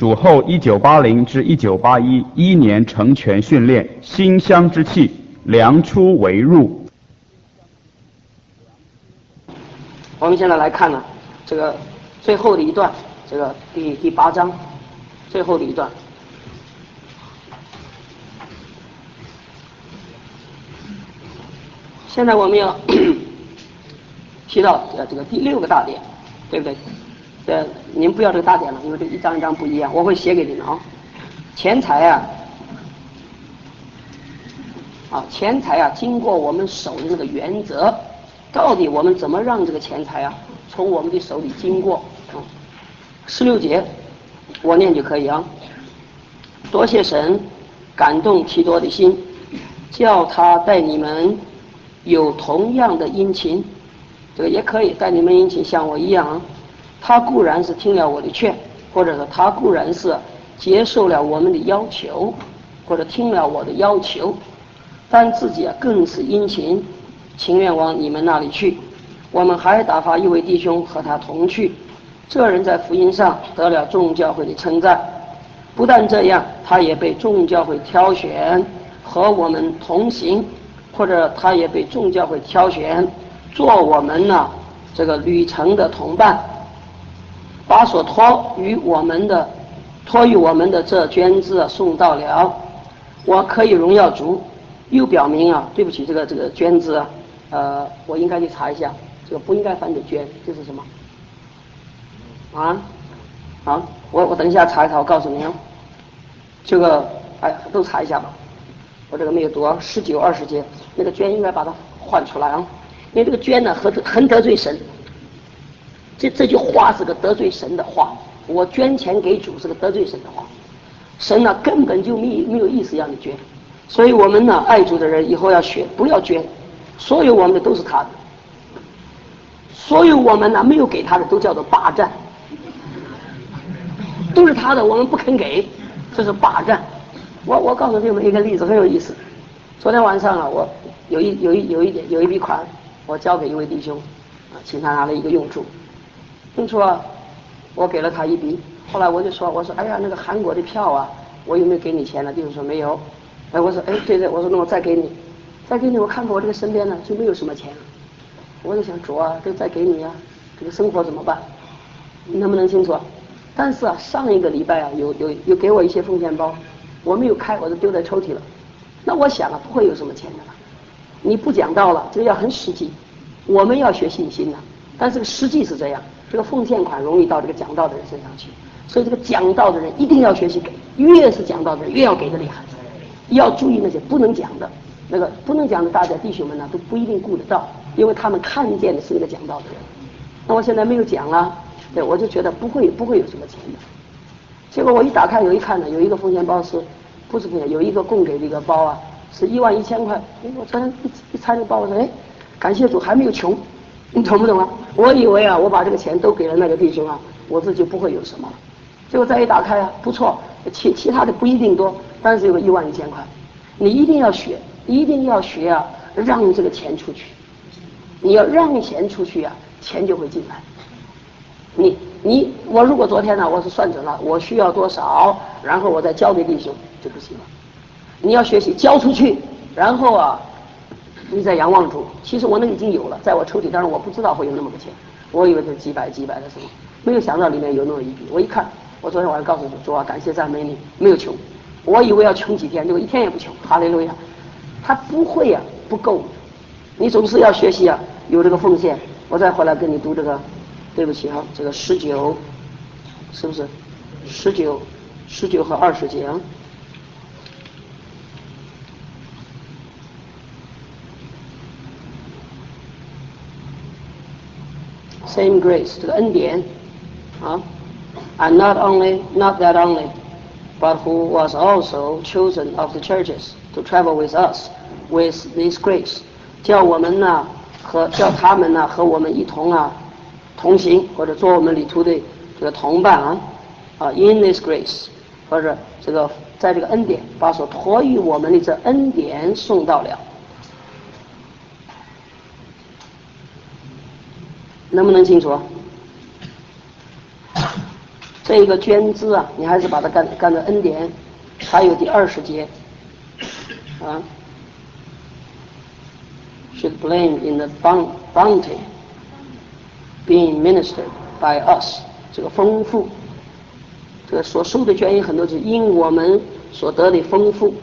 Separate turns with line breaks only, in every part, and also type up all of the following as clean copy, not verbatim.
属后1980至1981年成全训练，馨香之气，良出为入。
我们现在来看呢，这个最后的一段，这个第8章最后的一段。现在我们要提到这个第6个大点，对不对？您不要这个大点了，因为这一张一张不一样，我会写给你们啊。钱财啊，经过我们手的这个原则，到底我们怎么让这个钱财啊从我们的手里经过？16节我念就可以啊。多谢神感动提多的心，叫他带你们有同样的殷勤，这个也可以带你们殷勤，像我一样啊。他固然是听了我的劝，或者说他固然是接受了我们的要求，或者听了我的要求，但自己更是殷勤，情愿往你们那里去。我们还打发一位弟兄和他同去，这人在福音上得了众教会的称赞。不但这样，他也被众教会挑选和我们同行，或者他也被众教会挑选做我们这个旅程的同伴，把所托于我们的这捐资送到了。我可以荣耀主，又表明对不起，这个捐资我应该去查一下，这个不应该翻成捐，这是什么我等一下查一查，我告诉您这个都查一下吧。我这个没有读19、20节，那个捐应该把它换出来因为这个捐呢很得罪神。这句话是个得罪神的话，我捐钱给主是个得罪神的话。神根本就没有意思让你捐，所以我们爱主的人以后要学，不要捐，所有我们的都是他的，所有我们没有给他的都叫做霸占，都是他的，我们不肯给，这是霸占。我告诉你们一个例子，很有意思。昨天晚上我有一笔款，我交给一位弟兄请他拿了一个用处我给了他一笔。后来我说哎呀，那个韩国的票我有没有给你钱呢？弟兄说没有。我说对，我说那我再给你，我看看我这个身边就没有什么钱了。我就想主这再给你这个生活怎么办？你能不能清楚？但是上一个礼拜有给我一些奉献包，我没有开，我就丢在抽屉了。那我想不会有什么钱的了。你不讲道了，这个要很实际，我们要学信心但是这个实际是这样，这个奉献款容易到这个讲道的人身上去，所以这个讲道的人一定要学习给，越是讲道的人越要给的厉害，要注意那些不能讲的，那个不能讲的大家弟兄们都不一定顾得到，因为他们看见的是那个讲道的人。那我现在没有讲对，我就觉得不会有什么钱的。结果我一打开有一看有一个奉献包不是奉献，有一个供给的一个包是11000块。我昨天一拆这个包，我说感谢主还没有穷，你懂不懂我以为我把这个钱都给了那个弟兄我自己就不会有什么了。结果再一打开不错，其他的不一定多，但是有个11000块。你一定要学让这个钱出去，你要让钱出去钱就会进来。我如果昨天我是算准了我需要多少，然后我再交给弟兄就不行了。你要学习交出去，然后你再仰望主。其实我那已经有了，在我抽屉，但是我不知道会有那么个钱，我以为是几百的什么，没有想到里面有那么一笔。我一看，我昨天晚上告诉主感谢赞美你，没有穷。我以为要穷几天，结果一天也不穷，哈利路亚。他不会不够，你总是要学习有这个奉献。我再回来跟你读这个，对不起这个19，是不是19和20节Same grace， 这个恩典and not that only but who was also chosen of the churches to travel with us with this grace， 叫我们叫他们和我们一同同行，或者做我们旅途的这个同伴in this grace， 或者这个在这个恩典把所托于我们的这恩典送到了。能不能清楚？ 这一个捐资啊，你还是把它干到恩典。还有第20节啊 ，should blame in the bounty being ministered by us， 这个丰富，这个所受的捐银很多是因我们所得的丰富，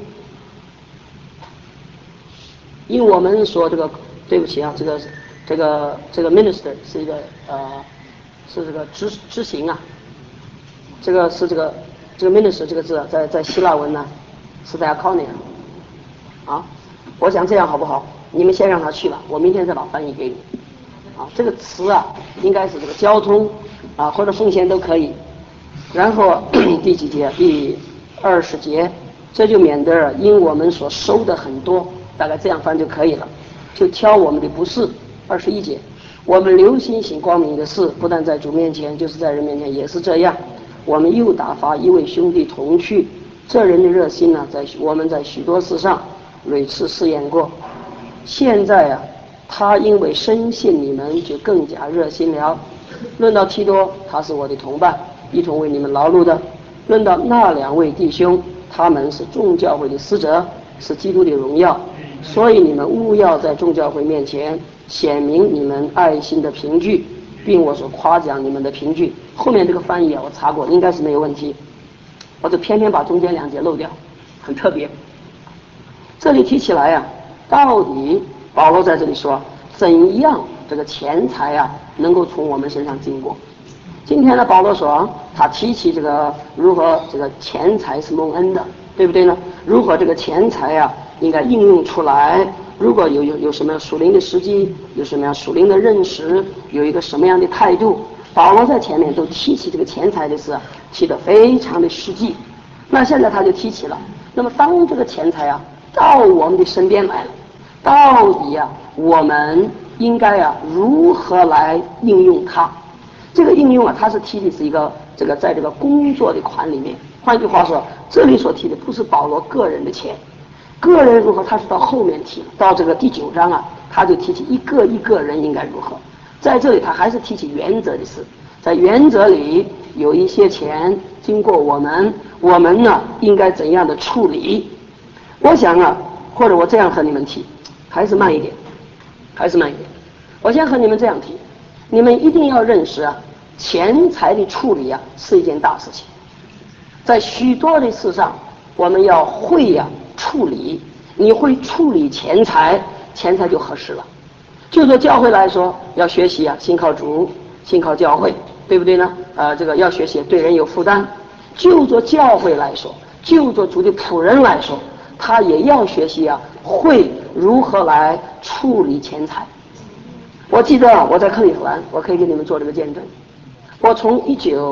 因我们所这个对不起啊，这个 minister 是一个是这个执行啊，这个是这个 minister 这个字在希腊文呢是在 diakonia 啊，我想这样好不好？你们先让他去吧，我明天再把翻译给你啊。这个词啊应该是这个交通啊或者奉献都可以。然后第几节？第20节，这就免得因我们所收的很多，大概这样翻就可以了。就挑我们的不是。21节，我们留心行光明的事，不但在主面前，就是在人面前也是这样。我们又打发一位兄弟同去，这人的热心呢，我们在许多事上屡次试验过。现在啊，他因为深信你们，就更加热心了。论到提多，他是我的同伴，一同为你们劳碌的。论到那2位弟兄，他们是众教会的使者，是基督的荣耀。所以你们务要在众教会面前显明你们爱心的凭据，并我所夸奖你们的凭据。后面这个翻译啊，我查过，应该是没有问题。我就偏偏把中间2节漏掉，很特别。这里提起来啊，到底保罗在这里说怎样这个钱财啊能够从我们身上经过？今天呢，保罗说他提起这个如何这个钱财是蒙恩的，对不对呢？如何这个钱财啊应该应用出来？如果有什么样属灵的时机，有什么样属灵的认识，有一个什么样的态度，保罗在前面都提起这个钱财的事，提得非常的实际。那现在他就提起了，那么当这个钱财啊到我们的身边来了，到底啊我们应该啊如何来应用它？这个应用啊，它是提的是一个这个在这个工作的款里面。换句话说，这里所提的不是保罗个人的钱，个人如何他是到后面提，到这个第9章啊，他就提起一个人应该如何。在这里他还是提起原则的事，在原则里有一些钱经过我们呢应该怎样的处理？我想啊，或者我这样和你们提，还是慢一点。我先和你们这样提，你们一定要认识啊，钱财的处理啊是一件大事情。在许多的事上，我们要会处理。你会处理钱财，钱财就合适了。就做教会来说，要学习啊，信靠主，信靠教会，对不对呢？这个要学习对人有负担。就做教会来说，就做主的仆人来说，他也要学习啊，会如何来处理钱财。我记得我在克利夫兰，我可以给你们做这个见证。我从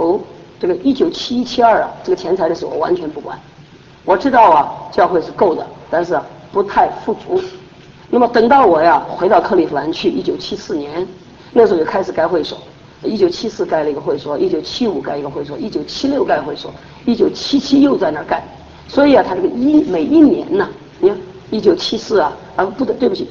1971、72啊，这个钱财的事我完全不管。我知道啊，教会是够的，但是不太富足。那么等到我回到克利夫兰去，1974年，那时候就开始盖会所。1974盖了一个会所，1975盖一个会所，1976盖会所，1977又在那儿盖。所以啊，他这个每一年呢，你看1974对不起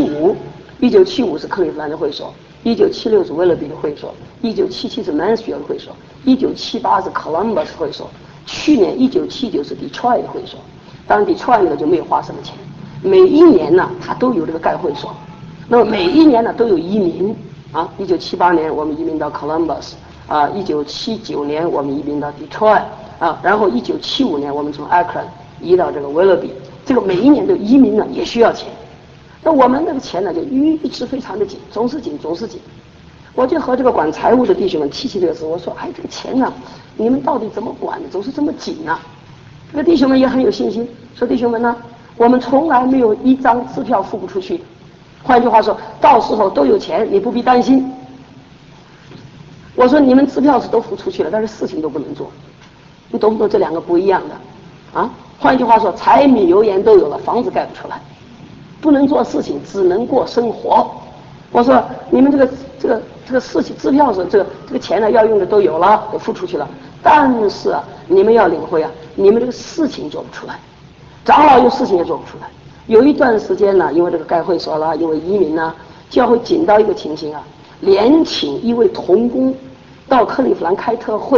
，1975是克利夫兰的会所，1976是威勒比的会所，1977是 Mansfield 的会所，1978是 Columbus 会所，去年1979是 Detroit 的会所。当然 Detroit 呢就没有花什么钱。每一年呢，它都有这个盖会所。那么每一年呢都有移民啊，1978年我们移民到 Columbus 啊，1979年我们移民到 Detroit 啊，然后1975年我们从 Akron 移到这个威勒比。这个每一年的移民呢也需要钱。那我们那个钱呢就一直非常的紧，总是紧。我就和这个管财务的弟兄们提起这个事，我说这个钱呢，你们到底怎么管的，总是这么紧啊？这个弟兄们也很有信心，说弟兄们呢，我们从来没有一张支票付不出去。换句话说，到时候都有钱，你不必担心。我说你们支票是都付出去了，但是事情都不能做，你懂不懂？这两个不一样的啊。换句话说，柴米油盐都有了，房子盖不出来，不能做事情，只能过生活。我说你们这个事情支票是这个钱呢要用的都有了，都付出去了，但是你们要领会你们这个事情做不出来，长老有事情也做不出来。有一段时间呢，因为这个盖会所了，因为移民呢，教会紧到一个情形连请一位童工到克利夫兰开特会，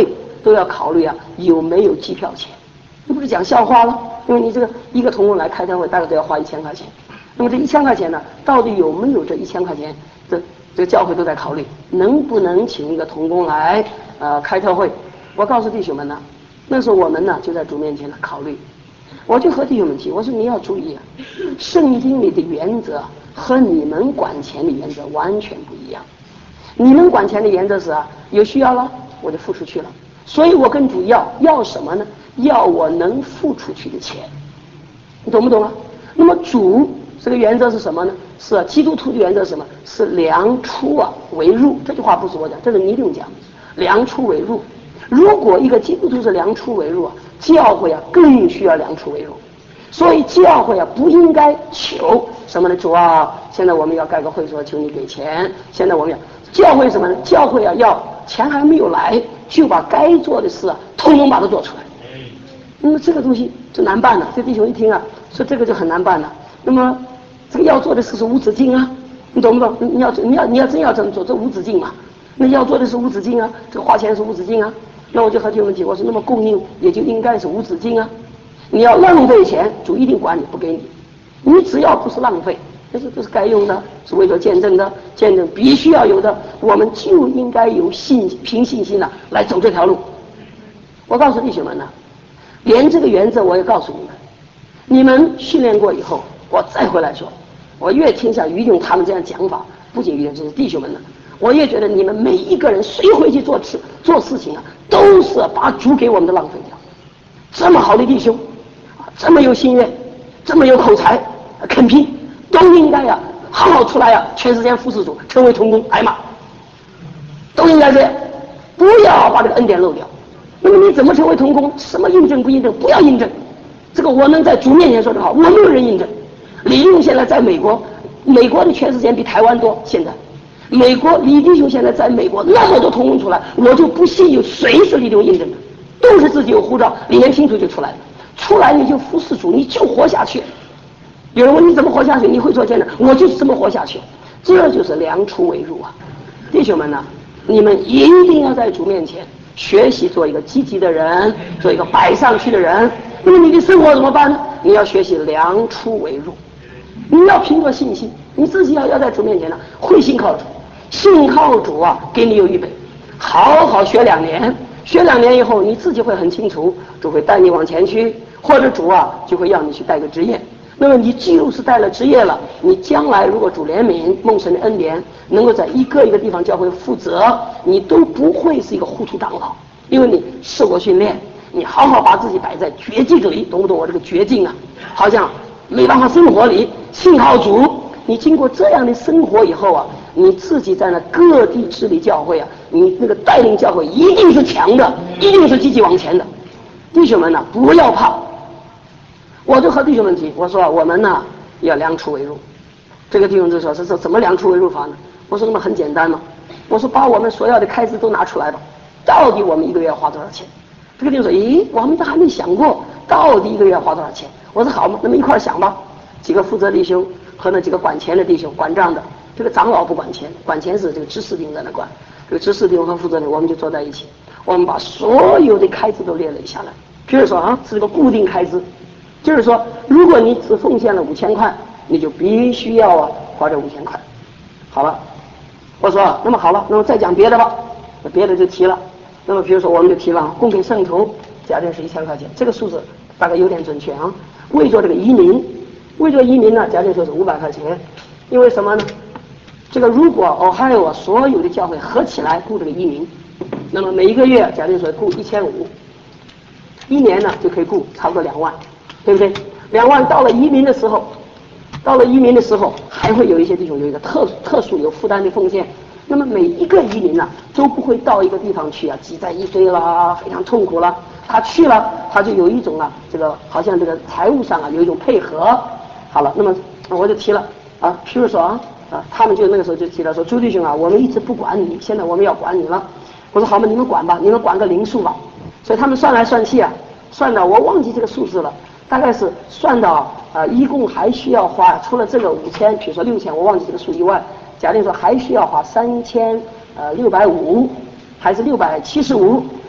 都要考虑啊有没有机票钱。这不是讲笑话了？因为你这个一个同工来开单会，大概都要花1000块钱。那么这1000块钱呢，到底有没有这1000块钱？这个教会都在考虑，能不能请一个同工来开特会？我告诉弟兄们呢，那时候我们呢就在主面前呢考虑。我就和弟兄们提，我说你要注意啊，圣经里的原则和你们管钱的原则完全不一样。你们管钱的原则是啊，有需要了我就付出去了，所以我跟主要什么呢？要我能付出去的钱，你懂不懂啊？那么主这个原则是什么呢？是基督徒的原则是什么？是量出为入。这句话不是我讲，这是尼丁讲，量出为入。如果一个基督徒是量出为入教会更需要量出为入。所以教会不应该求什么呢？主啊，现在我们要盖个会所，求你给钱。现在我们要教会什么呢？教会要钱还没有来，就把该做的事统统把它做出来。那么这个东西就难办了。这弟兄一听说这个就很难办了。那么这个要做的事是无止境啊，你懂不懂？你要真要这么做，这无止境嘛。那要做的是无止境啊，这个花钱是无止境啊。那我就和弟兄们提，我说那么供应也就应该是无止境啊。你要浪费钱，主一定管你不给你。你只要不是浪费，这是该用的，是为了见证的，见证必须要有的，我们就应该有凭信心来走这条路。我告诉弟兄们呢，连这个原则我也告诉你们，你们训练过以后，我再回来说，我越听像于勇他们这样讲法，不仅于勇，这是弟兄们呢，我也觉得你们每一个人谁回去做事情都是把主给我们的浪费掉。这么好的弟兄，这么有心愿，这么有口才，肯拼，都应该好好出来全时间服侍主，成为同工。哎妈，都应该这样，不要把这个恩典漏掉。那么你怎么成为同工？什么印证不印证？不要印证。这个我能在主面前说的好，我没有人印证。李勇现在在美国，美国的全时间比台湾多。现在美国李弟兄现在在美国那么多同工出来，我就不信有谁是李弟兄印证的，都是自己有护照，里面清楚就出来了。出来你就服侍主，你就活下去。有人问你怎么活下去？你会做见证，我就是这么活下去。这就是量出为入啊！弟兄们呢，你们一定要在主面前学习做一个积极的人，做一个摆上去的人。那么你的生活怎么办呢？你要学习量出为入，你要凭着信心，你自己要在主面前会信靠主，信靠主给你有预备，好好学2年，学2年以后你自己会很清楚，主会带你往前去，或者主就会要你去带个职业。那么你就是带了职业了，你将来如果主怜悯蒙神的恩典，能够在一个地方教会负责，你都不会是一个糊涂长老，因为你受过训练，你好好把自己摆在绝境里，懂不懂我这个绝境好像没办法生活里，信靠主，你经过这样的生活以后你自己在那各地治理教会你那个带领教会一定是强的，一定是积极往前的。弟兄们不要怕。我就和弟兄们提，我说我们要量出为入。这个弟兄就说是怎么量出为入法呢？我说那么很简单嘛，我说把我们所要的开支都拿出来吧，到底我们1个月要花多少钱？这个弟兄说，咦，我们都还没想过到底1个月要花多少钱。我说好嘛，那么一块想吧。几个负责弟兄和那几个管钱的弟兄，管账的，这个长老不管钱，管钱是这个执事弟兄在那管，这个执事弟兄和负责的我们就坐在一起，我们把所有的开支都列了下来。比如说是个固定开支，就是说如果你只奉献了5000块，你就必须要花这5000块。好了，我说那么好了，那么再讲别的吧，别的就提了。那么比如说我们就提了供给圣徒，假定是1000块钱，这个数字大概有点准确为做这个移民，为做移民呢，假定说是500块钱。因为什么呢？这个如果Ohio所有的教会合起来雇这个移民，那么每一个月假定说雇1500，一年呢就可以雇差不多2万，对不对？2万到了移民的时候，还会有一些弟兄有一个特殊有负担的奉献。那么每一个移民都不会到一个地方去挤在一堆啦，非常痛苦了。他去了，他就有一种这个好像这个财务上有一种配合。好了，那么我就提了譬如说他们就那个时候就提了说，朱弟兄我们一直不管你，现在我们要管你了。我说好嘛，你们管吧，你们管个零数吧。所以他们算来算去算到我忘记这个数字了，大概是算到一共还需要花，除了这个5000，比如说6000，我忘记这个数以外，假定说还需要花3650，还是675，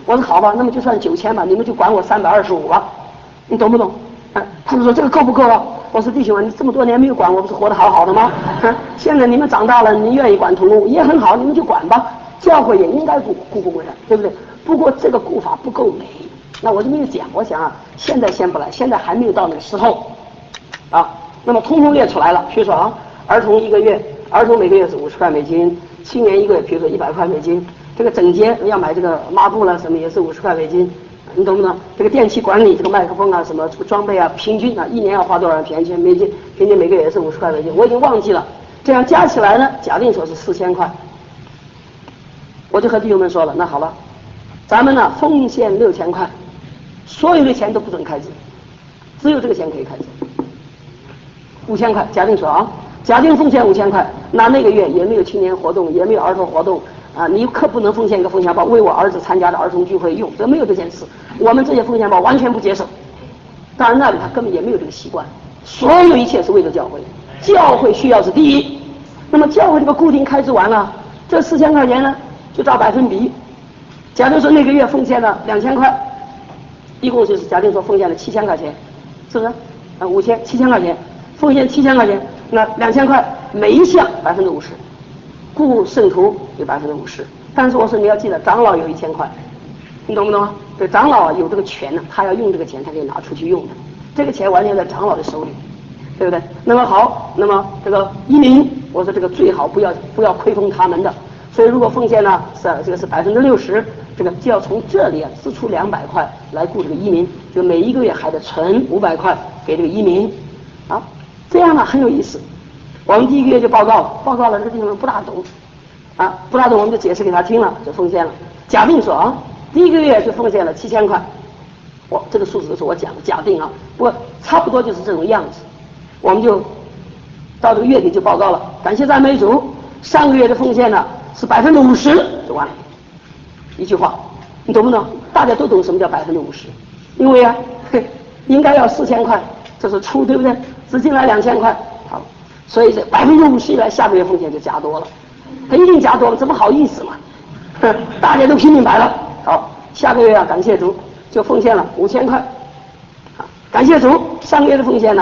我说好吧，那么就算9000吧，你们就管我325吧，你懂不懂？他们说这个够不够啊？我说弟兄们，你这么多年没有管我，不是活得好好的吗？现在你们长大了，你愿意管同工也很好，你们就管吧。教会也应该顾为人，对不对？不过这个顾法不够美，那我就没有讲。我想啊，现在先不来，现在还没有到那个时候啊。那么通通列出来了，比如说啊，儿童每个月是50块美金，青年一个月比如说100块美金，这个整洁要买这个抹布了什么也是50块美金。你懂不懂？这个电器管理，这个麦克风啊，什么这个装备啊，平均啊，1年要花多少钱？平均每个月也是50块美金，我已经忘记了。这样加起来呢，假定说是4000块，我就和弟兄们说了，那好了，咱们呢奉献6000块，所有的钱都不准开支，只有这个钱可以开支。5000块，假定说啊，假定奉献5000块，那个月也没有青年活动，也没有儿童活动。你可不能奉献一个奉献包为我儿子参加的儿童聚会用，这没有这件事。我们这些奉献包完全不接受。当然那里他根本也没有这个习惯，所有一切是为了教会，教会需要是第一。那么教会这个固定开支完了，这4000块钱呢就照百分比。假如说那个月奉献了2000块，一共就是假定说奉献了7000块钱，是不是？7000块钱，奉献7000块钱，那2000块每一项50%。雇圣徒有50%，但是我说你要记得，长老有1000块，你懂不懂啊？对，长老有这个权呢，他要用这个钱，他可以拿出去用的，这个钱完全在长老的手里，对不对？那么好，那么这个移民，我说这个最好不要亏空他们的，所以如果奉献呢这个是60%，这个就要从这里支出200块来雇这个移民，就每一个月还得存500块给这个移民，啊，这样呢很有意思。我们第一个月就报告了，这个弟兄们不大懂，不大懂，我们就解释给他听了，就奉献了。假定说啊，第一个月就奉献了7000块，这个数字都是我讲的，假定啊，不过差不多就是这种样子。我们就到这个月底就报告了，感谢赞美主，上个月的奉献呢是50%，就完了。一句话，你懂不懂？大家都懂什么叫50%，因为啊，应该要4000块，这是出，对不对？只进来2000块，好。所以这50%以来，下个月奉献就加多了，他一定加多了，怎么好意思嘛？大家都听明白了。好，下个月啊，感谢主，就奉献了5000块。感谢主，上个月的奉献呢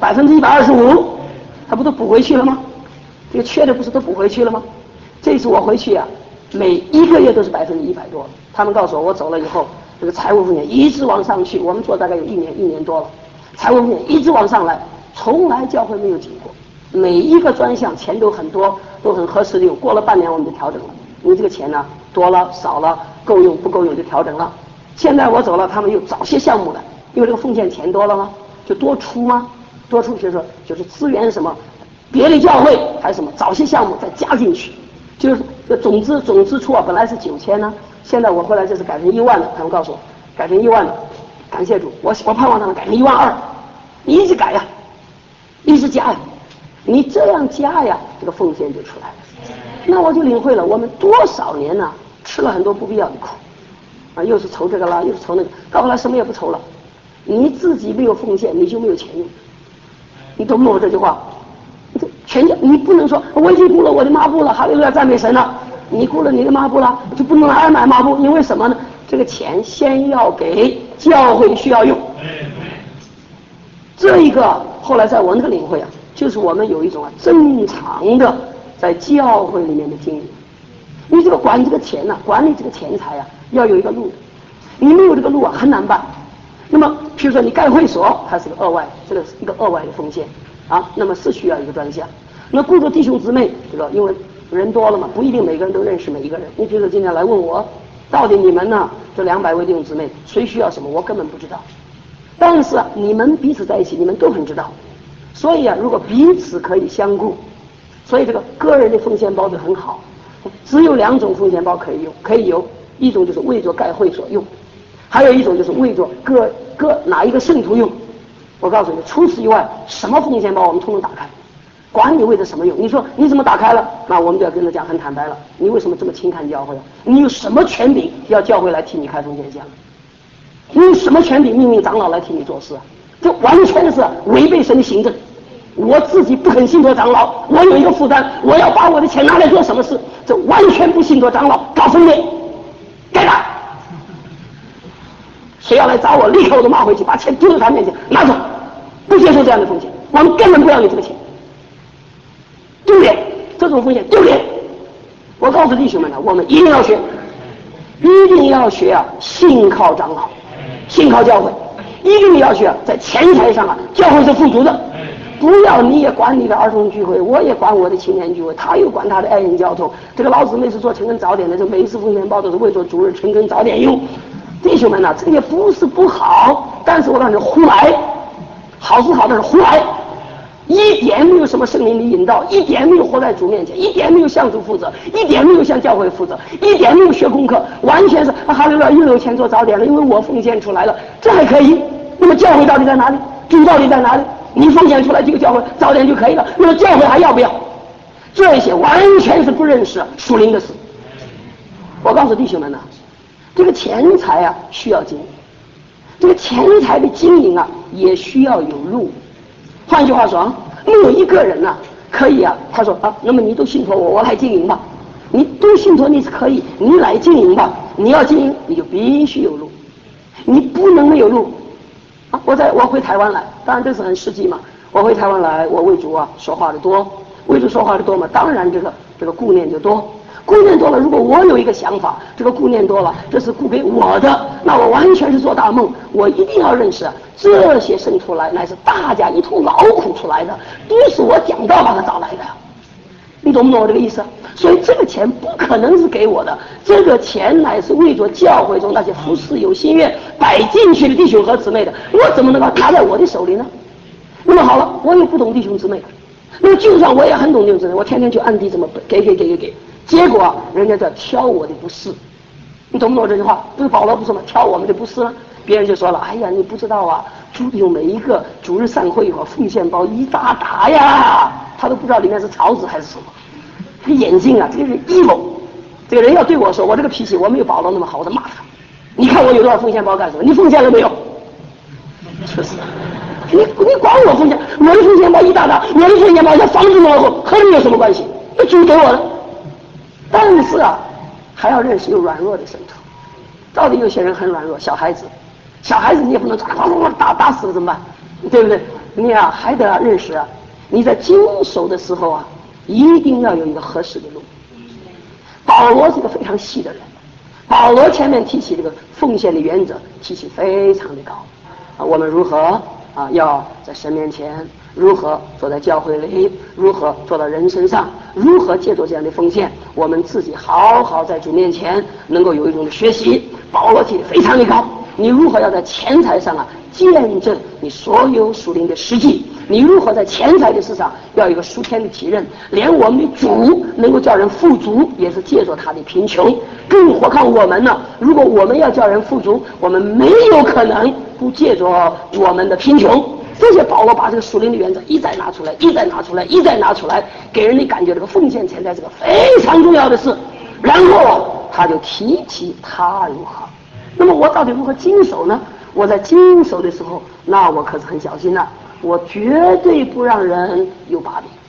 125%，他不都补回去了吗？这个缺的不是都补回去了吗？这次我回去啊，每一个月都是100多。他们告诉我走了以后，这个财务奉献一直往上去，我们做大概有一年多了，财务奉献一直往上来，从来教会没有停过。每一个专项钱都很多，都很合适的用。过了半年我们就调整了，你这个钱呢多了少了，够用不够用就调整了。现在我走了，他们又找些项目来，因为这个奉献钱多了吗？就多出吗？多出就是资源什么，别的教会还是什么，找些项目再加进去，就是总支出啊，本来是9000呢，现在我回来这是改成1万了，他们告诉我改成1万了，感谢主，我盼望他们改成12000，你一直改呀，一直加呀。你这样加呀，这个奉献就出来了。那我就领会了，我们多少年呢，吃了很多不必要的苦，又是愁这个啦，又是愁那个，到后来什么也不愁了。你自己没有奉献，你就没有钱用。你懂不懂我这句话？全家，你不能说我已经雇了我的抹布了，哈利路亚赞美神了，你雇了你的抹布了，就不能来买抹布，因为什么呢？这个钱先要给教会需要用。这一个后来在我那个领会啊。就是我们有一种正常的在教会里面的经营，你这个管这个钱呢，管理这个钱财啊，要有一个路，你没有这个路啊，很难办。那么，譬如说你盖会所，它是个额外，这个是一个额外的奉献啊，那么是需要一个专项。那雇着弟兄姊妹，这个因为人多了嘛，不一定每个人都认识每一个人。你比如说今天来问我，到底你们呢这200位弟兄姊妹谁需要什么，我根本不知道。但是啊，你们彼此在一起，你们都很知道。所以啊，如果彼此可以相顾，所以这个个人的奉献包就很好。只有2种奉献包可以有，一种就是为着盖会所用，还有一种就是为着各哪一个圣徒用。我告诉你，除此以外，什么奉献包我们通通打开，管你为着什么用。你说你怎么打开了？那我们就要跟他讲很坦白了，你为什么这么轻看教会啊？你有什么权柄要教会来替你开奉献箱？你有什么权柄命令长老来替你做事啊？这完全是违背神的行政。我自己不肯信托长老，我有一个负担，我要把我的钱拿来做什么事？这完全不信托长老，搞分裂，该打。 谁要来找我，立刻我都骂回去，把钱丢在他面前，拿走，不接受这样的风险，我们根本不要你这个钱，丢脸，这种风险丢脸。我告诉弟兄们呢，我们一定要学，一定要学啊，信靠长老，信靠教会，一定要学啊，在钱财上啊，教会是富足的。不要你也管你的儿童聚会，我也管我的青年聚会，他又管他的爱人交通。这个老姊妹是做晨更早点的，这每一次奉献包都是为做主日晨更早点用。弟兄们呐，这也不是不好，但是我告诉你，胡来，好是好，但是胡来，一点没有什么圣灵的引导，一点没有活在主面前，一点没有向主负责，一点没有向教会负责，一点没有学功课，完全是哈利路亚又有钱做早点了，因为我奉献出来了，这还可以。那么教会到底在哪里？主到底在哪里？你奉献出来这个教会早点就可以了，那么教会还要不要？这些完全是不认识属灵的事。我告诉弟兄们呢，这个钱财啊需要经营，这个钱财的经营啊也需要有路。换句话说，没有一个人呢可以啊，他说啊，那么你都信托我，我来经营吧。你都信托你是可以，你来经营吧。你要经营，你就必须有路，你不能没有路。我回台湾来，当然这是很实际嘛。我回台湾来，我为主啊说话的多，为主说话的多嘛，当然这个顾念就多。顾念多了，如果我有一个想法，这个顾念多了，这是顾给我的，那我完全是做大梦。我一定要认识这些生出来乃是大家一同劳苦出来的，不是我讲道把它找来的。你懂不懂我这个意思？所以这个钱不可能是给我的，这个钱乃是为着教会中那些服侍有心愿摆进去的弟兄和姊妹的，我怎么能够拿在我的手里呢？那么好了，我又不懂弟兄姊妹，那么就算我也很懂弟兄姊妹，我天天就按地这么给，结果人家在挑我的不是。你懂不懂这句话？不是保罗不是吗？挑我们的不是呢？别人就说了，哎呀，你不知道啊，主有每一个主日散会奉献包一大沓呀，他都不知道里面是草纸还是什么。这个眼睛啊，这个是 evil。这个人要对我说，我这个脾气我没有保罗那么好，我得骂他。你看我有多少奉献包干什么？你奉献了没有？就是你管我奉献，我的奉献包一大沓，我的奉献包像房子落后，和你有什么关系？那主给我的。但是啊，还要认识有软弱的圣徒。到底有些人很软弱，小孩子你也不能打死了怎么办？对不对？你啊还得认识啊，你在经手的时候啊，一定要有一个合适的路。保罗是个非常细的人，保罗前面提起这个奉献的原则，提起非常的高啊。我们如何啊要在神面前，如何坐在教会里，如何做到人身上，如何借助这样的奉献，我们自己好好在主面前能够有一种的学习。保罗提的非常的高，你如何要在钱财上啊见证你所有属灵的实际，你如何在钱财的事上要有一个属天的体认，连我们的主能够叫人富足也是借助他的贫穷，更何况我们呢？如果我们要叫人富足，我们没有可能不借助我们的贫穷。这些保罗把这个属灵的原则一再拿出来，给人的感觉这个奉献钱财是个非常重要的事。然后他就提起他如何，那么我到底如何经手呢？我在经手的时候，那我可是很小心了，我绝对不让人有把柄。